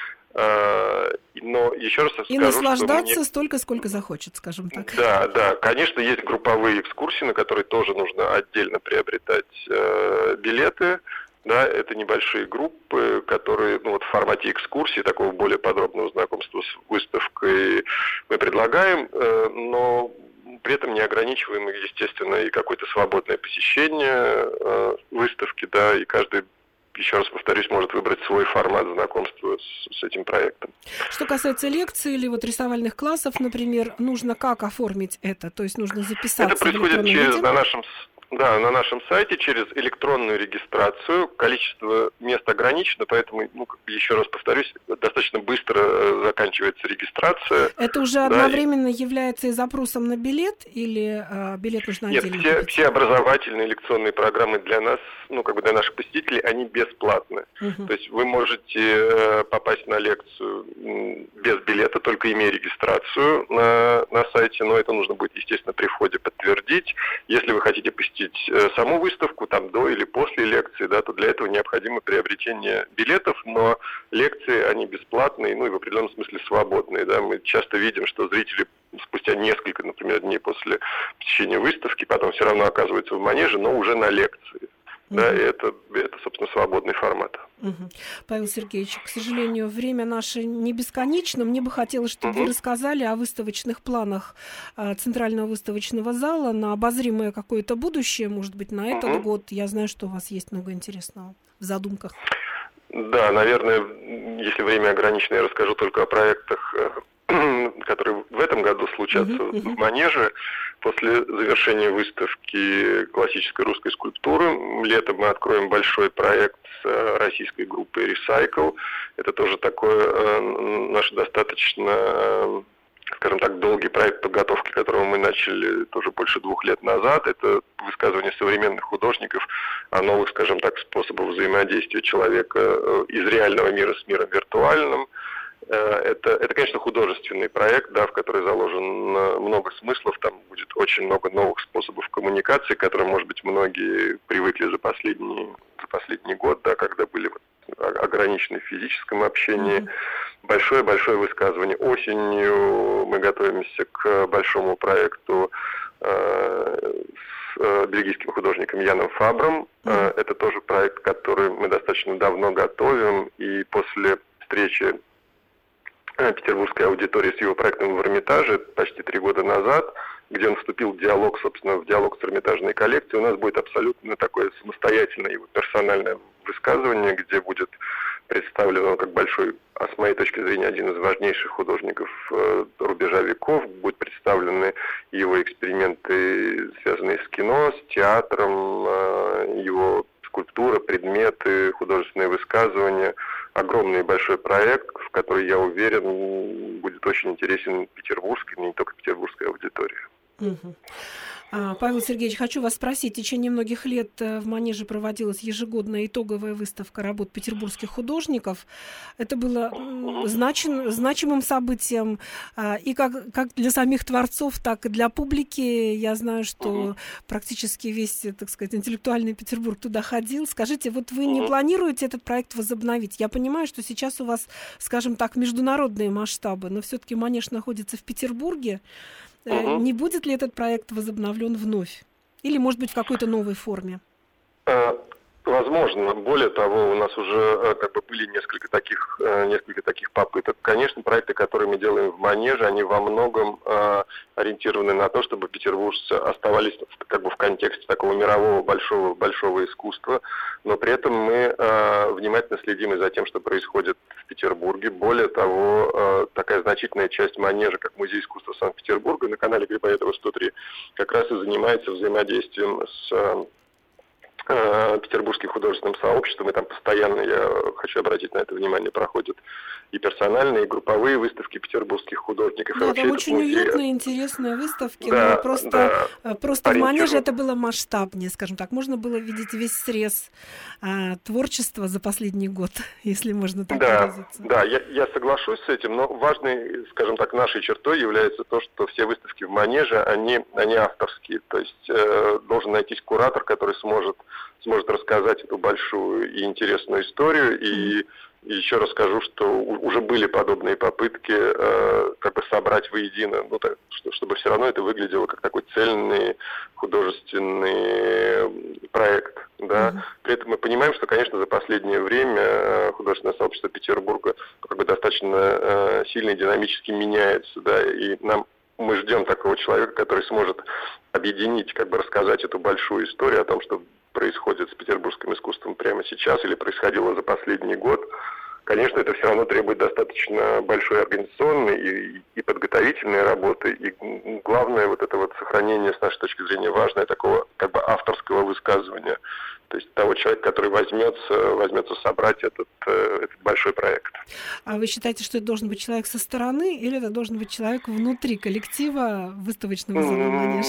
Но еще раз скажу, и наслаждаться не... столько, сколько захочет, скажем так. Да, да, конечно, есть групповые экскурсии, на которые тоже нужно отдельно приобретать э, билеты. Да, это небольшие группы, которые, ну, вот в формате экскурсии, такого более подробного знакомства с выставкой мы предлагаем, э, но при этом не ограничиваем, естественно, и какое-то свободное посещение э, выставки, да, и каждый, еще раз повторюсь, может выбрать свой формат знакомства с, с этим проектом. Что касается лекций или вот рисовальных классов, например, нужно как оформить это? То есть нужно записаться? Это происходит через, на нашем, да, на нашем сайте через электронную регистрацию. Количество мест ограничено, поэтому, ну, еще раз повторюсь, достаточно быстро заканчивается регистрация. Это уже да, одновременно и... является и запросом на билет, или а, билет нужно Нет, отдельно все, купить? все образовательные лекционные программы для нас, ну, как бы для наших посетителей, они бесплатны. Uh-huh. То есть вы можете попасть на лекцию без билета, только имея регистрацию на, на сайте, но это нужно будет, естественно, при входе подтвердить. Если вы хотите посетить саму выставку, там, до или после лекции, да, то для этого необходимо приобретение билетов, но лекции, они бесплатные, ну, и в определенном смысле свободные, да. Мы часто видим, что зрители спустя несколько, например, дней после посещения выставки потом все равно оказываются в Манеже, но уже на лекции. Да, и это, это, собственно, свободный формат. Угу. Павел Сергеевич, к сожалению, время наше не бесконечно. Мне бы хотелось, чтобы угу. вы рассказали о выставочных планах Центрального выставочного зала на обозримое какое-то будущее, может быть, на этот угу. год. Я знаю, что у вас есть много интересного в задумках. Да, наверное, если время ограничено, я расскажу только о проектах, которые в этом году случатся uh-huh, uh-huh. в Манеже. После завершения выставки классической русской скульптуры летом мы откроем большой проект с российской группой Recycle. Это тоже такой э, наш достаточно, э, скажем так, долгий проект подготовки, которого мы начали тоже больше двух лет назад. Это высказывание современных художников о новых, скажем так, способах взаимодействия человека из реального мира с миром виртуальным. Это, это, конечно, художественный проект, да, в который заложено много смыслов, там будет очень много новых способов коммуникации, к которым, может быть, многие привыкли за последний, за последний год, да, когда были вот ограничены в физическом общении. Большое-большое высказывание. Осенью мы готовимся к большому проекту э, с э, бельгийским художником Яном Фабром. Э, это тоже проект, который мы достаточно давно готовим, и после встречи петербургской аудитории с его проектом в Эрмитаже почти три года назад, где он вступил в диалог, собственно, в диалог с Эрмитажной коллекцией, у нас будет абсолютно такое самостоятельное его персональное высказывание, где будет представлен он как большой, а с моей точки зрения, один из важнейших художников рубежа веков. Будут представлены его эксперименты, связанные с кино, с театром, его скульптура, предметы, художественные высказывания. Огромный и большой проект, в который, я уверен, будет очень интересен петербургской, но не только петербургской аудитории. Угу. Павел Сергеевич, хочу вас спросить. В течение многих лет в Манеже проводилась ежегодная итоговая выставка работ петербургских художников. Это было значим, значимым событием и как, как для самих творцов, так и для публики. Я знаю, что угу. практически весь, так сказать, интеллектуальный Петербург туда ходил. Скажите, вот вы не планируете этот проект возобновить? Я понимаю, что сейчас у вас, скажем так, международные масштабы, но все-таки Манеж находится в Петербурге. Угу. Не будет ли этот проект возобновлен вновь? Или, может быть, в какой-то новой форме? Возможно. Более того, у нас уже как бы были несколько таких, несколько таких попыток. Конечно, проекты, которые мы делаем в Манеже, они во многом ориентированы на то, чтобы петербуржцы оставались как бы в контексте такого мирового большого, большого искусства, но при этом мы внимательно следим и за тем, что происходит в Петербурге. Более того, такая значительная часть Манежа, как Музей искусства Санкт-Петербурга, на канале Грибоедова сто три, как раз и занимается взаимодействием с петербургским художественным сообществом, и там постоянно, я хочу обратить на это внимание, проходят и персональные, и групповые выставки петербургских художников. Да, там очень музей... уютные, интересные выставки, да, но просто, да, просто в Манеже это было масштабнее, скажем так. Можно было видеть весь срез а, творчества за последний год, если можно так да, выразиться. Да, я, я соглашусь с этим, но важной, скажем так, нашей чертой является то, что все выставки в Манеже, они, они авторские. То есть э, должен найтись куратор, который сможет сможет рассказать эту большую и интересную историю. И, и еще раз скажу, что уже были подобные попытки э, как бы собрать воедино, ну, так, что, чтобы все равно это выглядело как такой цельный художественный проект. Да? Mm-hmm. При этом мы понимаем, что, конечно, за последнее время художественное сообщество Петербурга как бы достаточно э, сильно и динамически меняется. Да? И нам мы ждем такого человека, который сможет объединить, как бы рассказать эту большую историю о том, что происходит с петербургским искусством прямо сейчас или происходило за последний год. Конечно, это все равно требует достаточно большой организационной и, и подготовительной работы. И главное, вот это вот сохранение, с нашей точки зрения, важное такого как бы авторского высказывания. То есть того человека, который возьмется, возьмется собрать этот, этот большой проект. А вы считаете, что это должен быть человек со стороны или это должен быть человек внутри коллектива выставочного зала «Манеж»?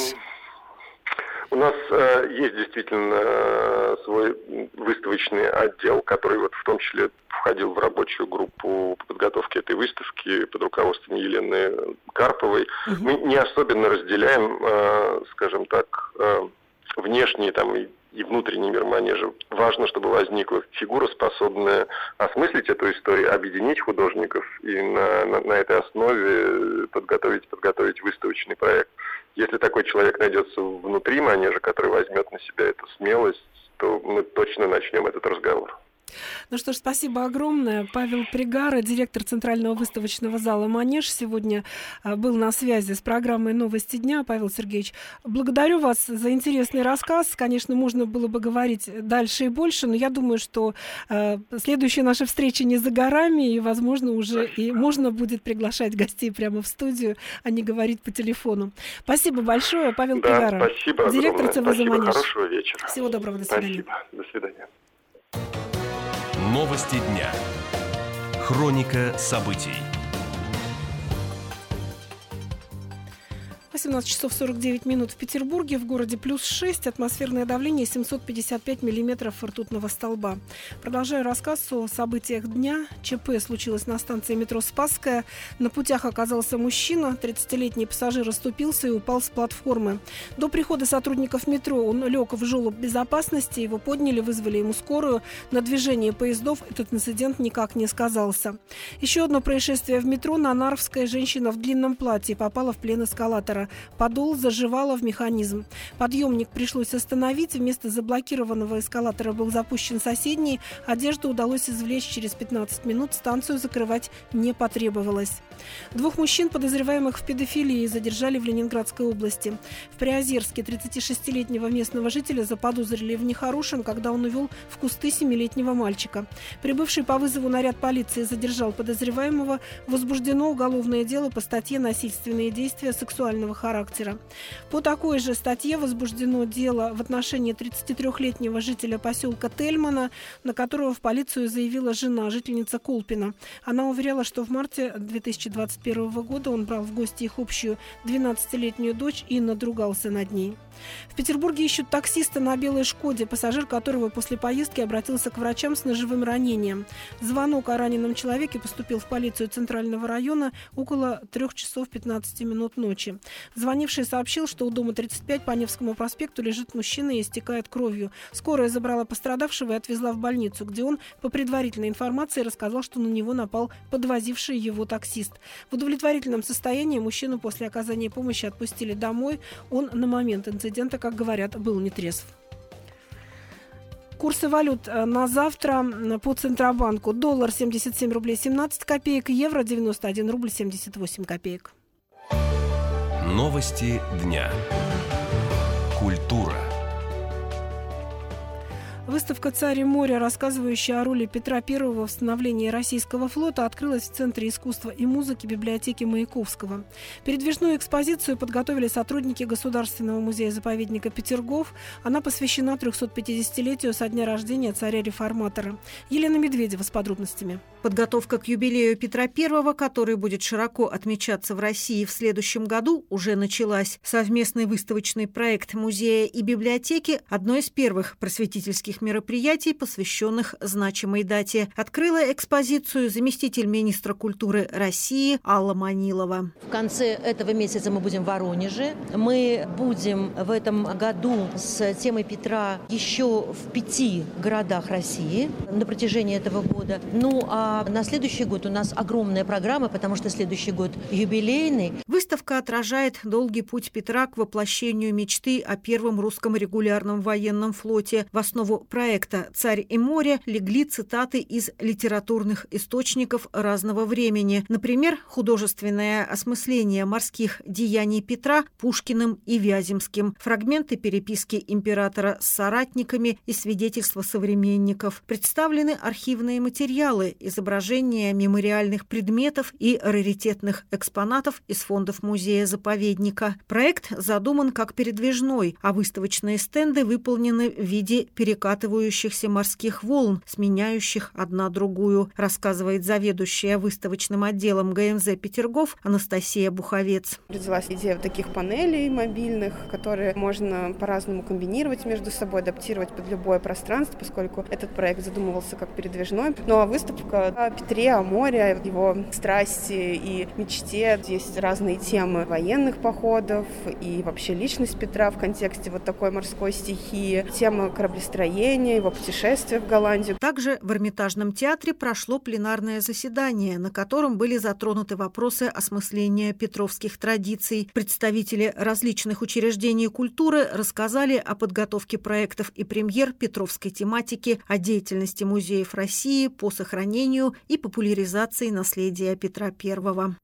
У нас э, есть действительно э, свой выставочный отдел, который вот в том числе входил в рабочую группу по подготовке этой выставки под руководством Елены Карповой. Uh-huh. Мы не особенно разделяем, э, скажем так, э, внешний там и и внутренний мир Манежа. Важно, чтобы возникла фигура, способная осмыслить эту историю, объединить художников и на, на, на этой основе подготовить, подготовить выставочный проект. Если такой человек найдется внутри Манежа, который возьмет на себя эту смелость, то мы точно начнем этот разговор. Ну что ж, спасибо огромное. Павел Пригара, директор Центрального выставочного зала «Манеж», сегодня был на связи с программой «Новости дня». Павел Сергеевич, благодарю вас за интересный рассказ. Конечно, можно было бы говорить дальше и больше, но я думаю, что э, следующая наша встреча не за горами, и, возможно, уже и можно будет приглашать гостей прямо в студию, а не говорить по телефону. Спасибо большое, Павел да, Пригара, спасибо директор ЦВЗ «Манеж». Хорошего вечера. Всего доброго, до свидания. Спасибо, до свидания. Новости дня. Хроника событий. восемнадцать часов сорок девять минут в Петербурге, в городе плюс шесть, атмосферное давление семьсот пятьдесят пять миллиметров ртутного столба. Продолжаю рассказ о событиях дня. ЧП случилось на станции метро Спасская. На путях оказался мужчина, тридцатилетний пассажир оступился и упал с платформы. До прихода сотрудников метро он лег в желоб безопасности, его подняли, вызвали ему скорую. На движение поездов этот инцидент никак не сказался. Еще одно происшествие в метро. На Нарвской женщина в длинном платье попала в плен эскалатора. подол заживало в механизм. Подъемник пришлось остановить. Вместо заблокированного эскалатора был запущен соседний. Одежду удалось извлечь через пятнадцать минут. Станцию закрывать не потребовалось. Двух мужчин, подозреваемых в педофилии, задержали в Ленинградской области. В Приозерске тридцатишестилетнего местного жителя заподозрили в нехорошем, когда он увел в кусты семилетнего мальчика. Прибывший по вызову наряд полиции задержал подозреваемого. Возбуждено уголовное дело по статье «Насильственные действия сексуального характера». По такой же статье возбуждено дело в отношении тридцатитрёхлетнего жителя поселка Тельмана, на которого в полицию заявила жена, жительница Колпина. Она уверяла, что в марте две тысячи двадцать первого года он брал в гости их общую двенадцатилетнюю дочь и надругался над ней. В Петербурге ищут таксиста на белой «Шкоде», пассажир которого после поездки обратился к врачам с ножевым ранением. Звонок о раненом человеке поступил в полицию Центрального района около трех часов пятнадцати минут ночи. Звонивший сообщил, что у дома тридцать пять по Невскому проспекту лежит мужчина и истекает кровью. Скорая забрала пострадавшего и отвезла в больницу, где он, по предварительной информации, рассказал, что на него напал подвозивший его таксист. В удовлетворительном состоянии мужчину после оказания помощи отпустили домой. Он на момент инцидента, как говорят, был нетрезв. Курсы валют на завтра по Центробанку. Доллар семьдесят семь рублей семнадцать копеек, евро девяносто один рубль семьдесят восемь копеек. Новости дня. Культура. Выставка «Царь и море», рассказывающая о роли Петра Первого в становлении российского флота, открылась в Центре искусства и музыки библиотеки Маяковского. Передвижную экспозицию подготовили сотрудники Государственного музея-заповедника Петергоф. Она посвящена трехсотпятидесятилетию со дня рождения царя-реформатора. Елена Медведева с подробностями. Подготовка к юбилею Петра Первого, который будет широко отмечаться в России в следующем году, уже началась. Совместный выставочный проект музея и библиотеки – одно из первых просветительских мероприятий, посвященных значимой дате. Открыла экспозицию заместитель министра культуры России Алла Манилова. В конце этого месяца мы будем в Воронеже. Мы будем в этом году с темой Петра еще в пяти городах России на протяжении этого года. Ну а на следующий год у нас огромная программа, потому что следующий год юбилейный. Выставка отражает долгий путь Петра к воплощению мечты о первом русском регулярном военном флоте. В основу проекта «Царь и море» легли цитаты из литературных источников разного времени. Например, художественное осмысление морских деяний Петра Пушкиным и Вяземским, фрагменты переписки императора с соратниками и свидетельства современников. Представлены архивные материалы, изображения мемориальных предметов и раритетных экспонатов из фондов музея-заповедника. Проект задуман как передвижной, а выставочные стенды выполнены в виде перекатывающихся морских волн, сменяющих одна другую, рассказывает заведующая выставочным отделом ГМЗ Петергоф Анастасия Буховец. Родилась идея таких панелей мобильных, которые можно по-разному комбинировать между собой, адаптировать под любое пространство, поскольку этот проект задумывался как передвижной. Ну а выставка о Петре, о море, его страсти и мечте. Есть разные темы военных походов и вообще личность Петра в контексте вот такой морской стихии, тема кораблестроения, его путешествия в Голландию. Также в Эрмитажном театре прошло пленарное заседание, на котором были затронуты вопросы осмысления петровских традиций. Представители различных учреждений культуры рассказали о подготовке проектов и премьер петровской тематики, о деятельности музеев России по сохранению и популяризации наследия Петра Первого.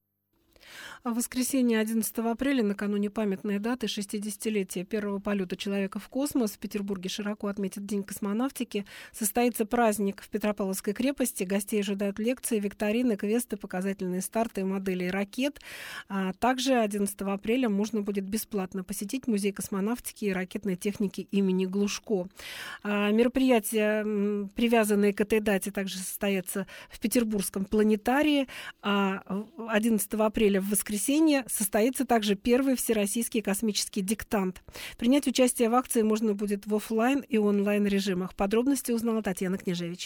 В воскресенье одиннадцатого апреля, накануне памятной даты шестидесятилетия первого полета человека в космос, в Петербурге широко отметят День космонавтики. Состоится праздник в Петропавловской крепости. Гостей ожидают лекции, викторины, квесты, показательные старты моделей ракет. А также одиннадцатого апреля можно будет бесплатно посетить Музей космонавтики и ракетной техники имени Глушко. А мероприятия, привязанные к этой дате, также состоятся в Петербургском планетарии. А одиннадцатого апреля в воскресенье В воскресенье состоится также первый всероссийский космический диктант. Принять участие в акции можно будет в офлайн и онлайн режимах. Подробности узнала Татьяна Княжевич.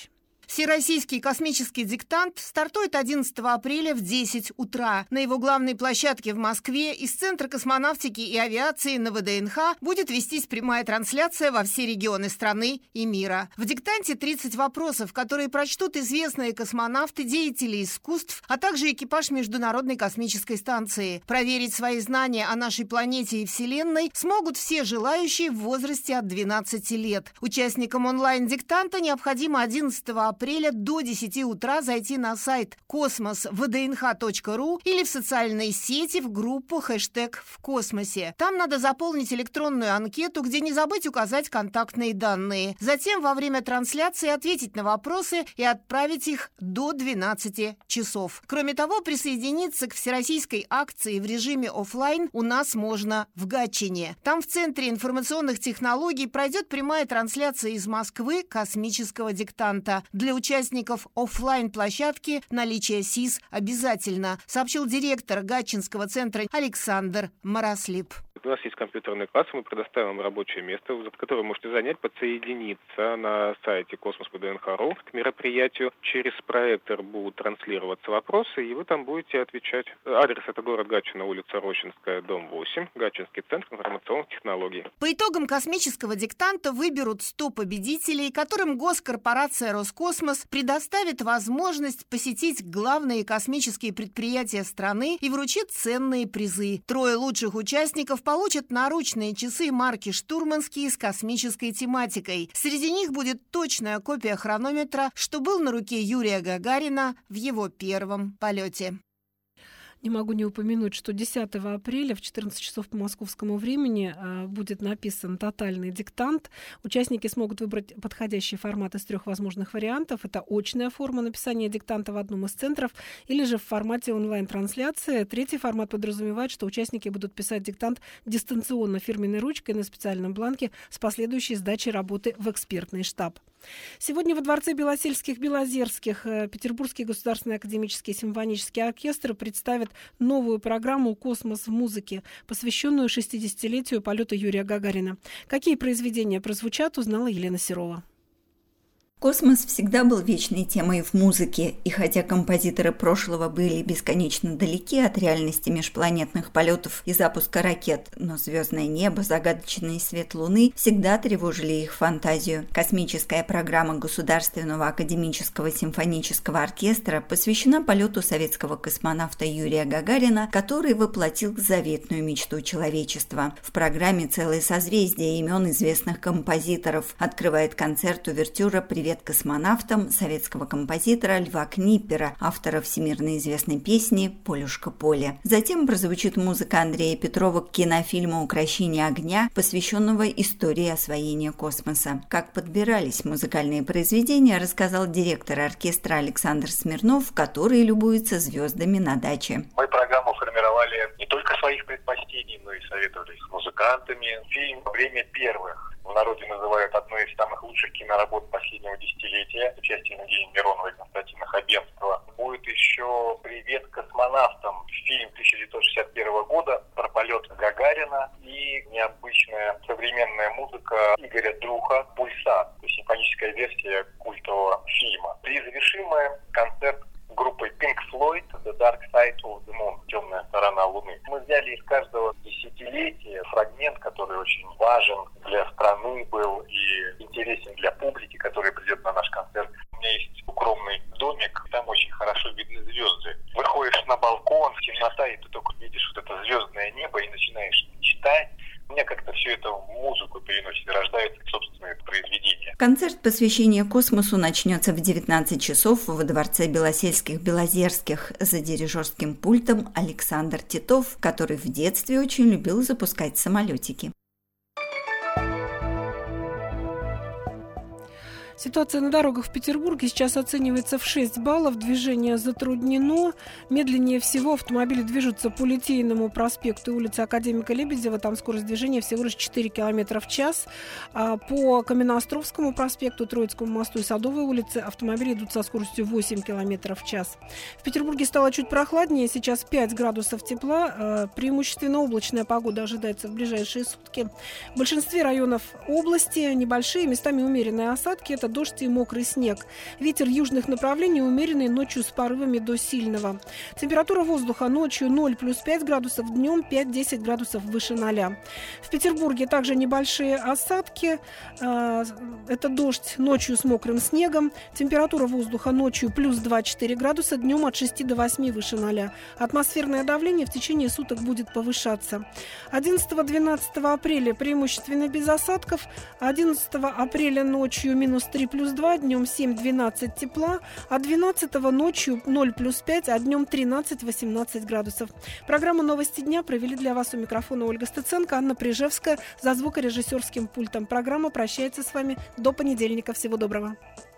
Всероссийский космический диктант стартует одиннадцатого апреля в десять утра. На его главной площадке в Москве из Центра космонавтики и авиации на вэ дэ эн ха будет вестись прямая трансляция во все регионы страны и мира. В диктанте тридцать вопросов, которые прочтут известные космонавты, деятели искусств, а также экипаж Международной космической станции. Проверить свои знания о нашей планете и Вселенной смогут все желающие в возрасте от двенадцати лет. Участникам онлайн-диктанта необходимо одиннадцатого апреля до десяти утра зайти на сайт космос вэ дэ эн ха точка ру или в социальные сети в группу хэштег «В космосе». Там надо заполнить электронную анкету, где не забыть указать контактные данные. Затем во время трансляции ответить на вопросы и отправить их до двенадцати часов. Кроме того, присоединиться к всероссийской акции в режиме офлайн у нас можно в Гатчине. Там в Центре информационных технологий пройдет прямая трансляция из Москвы космического диктанта. Для участников офлайн-площадки наличие СИС обязательно, сообщил директор Гатчинского центра Александр Мараслип. У нас есть компьютерный класс, мы предоставим вам рабочее место, которое вы можете занять, подсоединиться на сайте космос вэ дэ эн ха точка ру к мероприятию. Через проектор будут транслироваться вопросы, и вы там будете отвечать. Адрес — это город Гатчина, улица Рощинская, дом восемь, Гатчинский центр информационных технологий. По итогам космического диктанта выберут сто победителей, которым госкорпорация «Роскосмос» предоставит возможность посетить главные космические предприятия страны и вручит ценные призы. Трое лучших участников получат наручные часы марки «Штурманские» с космической тематикой. Среди них будет точная копия хронометра, что был на руке Юрия Гагарина в его первом полете. Не могу не упомянуть, что десятого апреля в четырнадцать часов по московскому времени будет написан тотальный диктант. Участники смогут выбрать подходящий формат из трех возможных вариантов. Это очная форма написания диктанта в одном из центров или же в формате онлайн-трансляции. Третий формат подразумевает, что участники будут писать диктант дистанционно фирменной ручкой на специальном бланке с последующей сдачей работы в экспертный штаб. Сегодня во дворце Белосельских-Белозерских Петербургский государственный академический симфонический оркестр представит новую программу «Космос в музыке», посвященную шестидесятилетию полета Юрия Гагарина. Какие произведения прозвучат, узнала Елена Серова. Космос всегда был вечной темой в музыке, и хотя композиторы прошлого были бесконечно далеки от реальности межпланетных полетов и запуска ракет, но звездное небо, загадочный свет Луны всегда тревожили их фантазию. Космическая программа Государственного академического симфонического оркестра посвящена полету советского космонавта Юрия Гагарина, который воплотил заветную мечту человечества. В программе целое созвездие имен известных композиторов. Открывает концерт увертюра «Привет космонавтам» советского композитора Льва Книпера, автора всемирно известной песни «Полюшка поле». Затем прозвучит музыка Андрея Петрова к кинофильму «Укрощение огня», посвященного истории освоения космоса. Как подбирались музыкальные произведения, рассказал директор оркестра Александр Смирнов, который любуется звездами на даче. Мы программу формировали не только своих предпочтений, но и советовались с музыкантами. Фильм «Время первых» в народе называют одной из самых лучших киноработ последнего десятилетия с участием Евгения Миронова и Константина Хабенского. Будет еще «Привет космонавтам», фильм тысяча девятьсот шестьдесят первого года про полет Гагарина, и необычная современная музыка Игоря Друха «Пульсат», то есть симфоническая версия культового фильма. И завершим мы концерт группой Pink Floyd «The Dark Side of the Moon» — «Темная сторона Луны». Мы взяли из каждого десятилетия фрагмент, который очень важен для страны был и интересен для публики, которая придет на наш концерт. У меня есть укромный домик, там очень хорошо видны звезды. Выходишь на балкон, темнота, и ты только видишь вот это звездное небо и начинаешь читать. Меня как-то все это в музыку переносит, рождаются собственные произведения. Концерт посвящения космосу начнется в девятнадцать часов во дворце Белосельских-Белозерских. За дирижерским пультом Александр Титов, который в детстве очень любил запускать самолетики. Ситуация на дорогах в Петербурге сейчас оценивается в шесть баллов. Движение затруднено. Медленнее всего автомобили движутся по Литейному проспекту и улице Академика Лебедева. Там скорость движения всего лишь четыре километра в час. А по Каменноостровскому проспекту, Троицкому мосту и Садовой улице автомобили идут со скоростью восемь километров в час. В Петербурге стало чуть прохладнее. Сейчас пять градусов тепла. Преимущественно облачная погода ожидается в ближайшие сутки. В большинстве районов области небольшие, местами умеренные осадки. Это это дождь и мокрый снег. Ветер южных направлений умеренный, ночью с порывами до сильного. Температура воздуха ночью ноль плюс пять градусов, днем пять-десять градусов выше ноля. В Петербурге также небольшие осадки. Это дождь ночью с мокрым снегом. Температура воздуха ночью плюс два-четыре градуса, днем от шести до восьми выше ноля. Атмосферное давление в течение суток будет повышаться. одиннадцатого-двенадцатого апреля преимущественно без осадков. одиннадцатого апреля ночью минус три плюс два, днем семь-двенадцать тепла. А двенадцатого ночью ноль плюс пять, а днем тринадцать-восемнадцать градусов. Программу «Новости дня» провели для вас у микрофона Ольга Стеценко, Анна Прижевская за звукорежиссерским пультом. Программа прощается с вами до понедельника. Всего доброго.